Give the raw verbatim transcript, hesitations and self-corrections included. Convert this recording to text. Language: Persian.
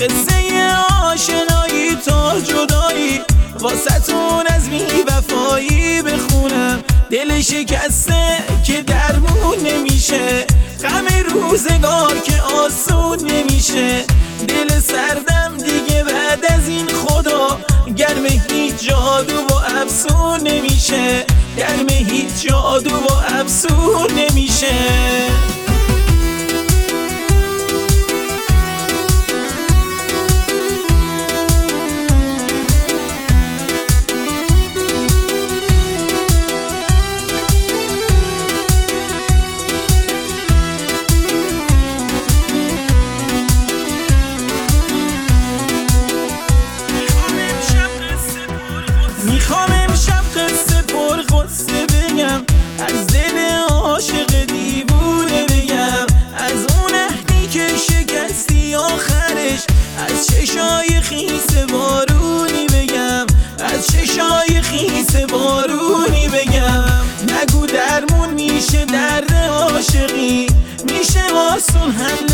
قصه آشنایی تا جدایی واسه‌تون از بی وفایی بخونم. دل شکسته که درمون نمیشه، غم روزگار که آسون نمیشه. دل سردم دیگه بعد از این خدا گرم هیچ جادو و افسون نمیشه، گرم هیچ جادو و افسون نمیشه. میخوام امشب قصه پر غصه بگم، از دل عاشق دیوونه بگم، از اون عهدی که شکستی آخرش، از چشای خیس بارونی بگم، از چشای خیس بارونی بگم. نگو درمون میشه درد عاشقی، میشه آسون حل